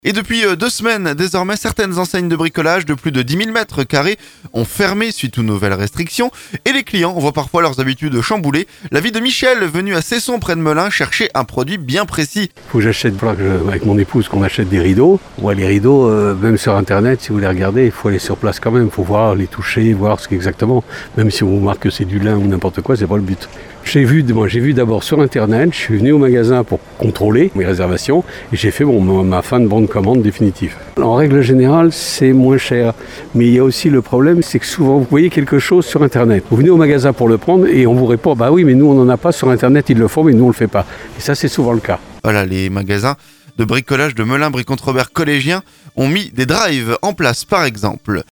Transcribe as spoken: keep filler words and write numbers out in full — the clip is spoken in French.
Et depuis euh, deux semaines, désormais, certaines enseignes de bricolage de plus de dix mille mètres carrés ont fermé suite aux nouvelles restrictions et les clients voient parfois leurs habitudes chamboulées. La vie de Michel, venu à Cesson près de Melun, chercher un produit bien précis. Faut que j'achète, voilà, que je- avec mon épouse, qu'on achète des rideaux. Ouais, les rideaux, euh, même sur internet, si vous les regardez, il faut aller sur place quand même. Il faut voir, les toucher, voir ce qu'exactement. Même si on vous marque que c'est du lin ou n'importe quoi, c'est pas le but. J'ai vu, moi, j'ai vu d'abord sur internet, je suis venu au magasin pour contrôler mes réservations et j'ai fait bon, ma, ma fin de bon de commande définitive. En règle générale, c'est moins cher. Mais il y a aussi le problème, c'est que souvent, vous voyez quelque chose sur internet. Vous venez au magasin pour le prendre et on vous répond, bah oui, mais nous, on n'en a pas sur internet, ils le font, mais nous, on le fait pas. Et ça, c'est souvent le cas. Voilà, les magasins de bricolage de Melun Briconte Robert collégiens ont mis des drives en place, par exemple.